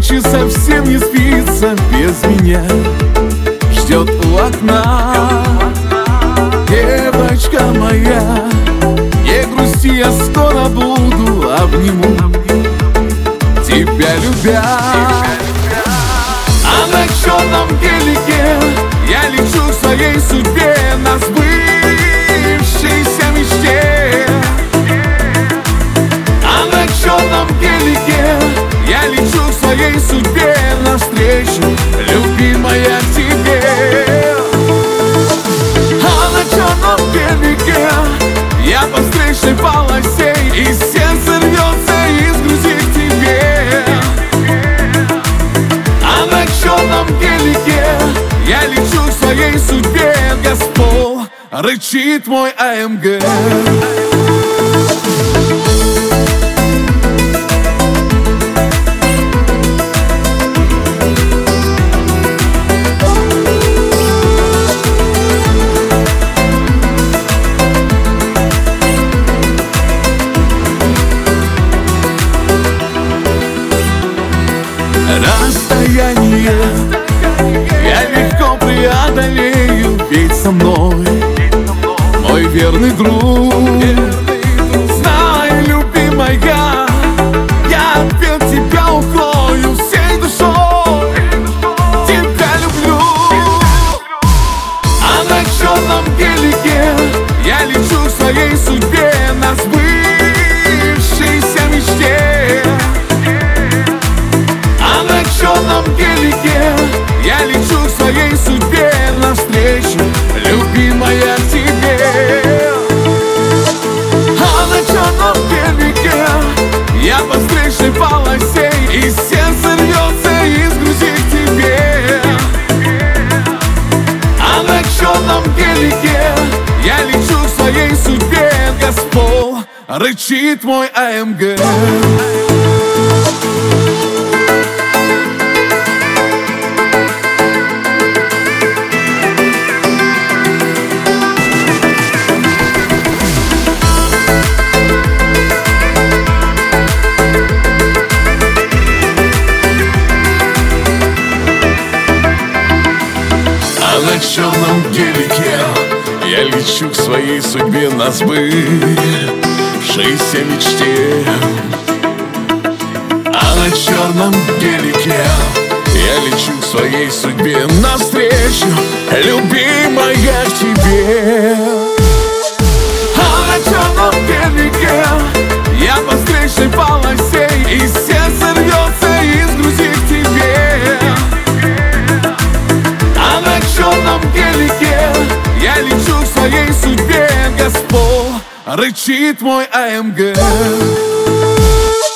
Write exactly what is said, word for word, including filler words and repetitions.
ночи совсем не спится без меня. Ждет у окна девочка моя. Не грусти, я скоро буду, обниму тебя любя. А на черном гелике я лечу к своей судьбе, на сбывшейся мечте. А на черном гелике я лечу к своей судьбе, навстречу, любимая, к тебе. А на черном гелике я по встречной полосе, и сердце рвется из груди к тебе. А на черном гелике я лечу к своей судьбе, Господь, рычит мой АМГ. Расстояние я легко преодолею, ведь со мной мой верный друг. Знай, любимая, я от тебя укрою всей душой, тебя люблю. А на черном гелике я лечу к своей судьбе, на сбывшейся мечте. А на черном гелике я лечу к своей судьбе, навстречу, любимая, к тебе. А на черном гелике я по встречной полосе, и сердце рвется из груди к тебе. А на черном гелике я лечу к своей судьбе, Господь, рычит мой АМГ. А на черном гелике я лечу к своей судьбе, на сбывшейся мечте. А на черном гелике я лечу к своей судьбе, навстречу, любимая, к тебе. А на черном гелике я по встречной полосе, и сердце рвется из груди к тебе. А на черном гелике я лечу к своей судьбе, Господь, рычит мой АМГ.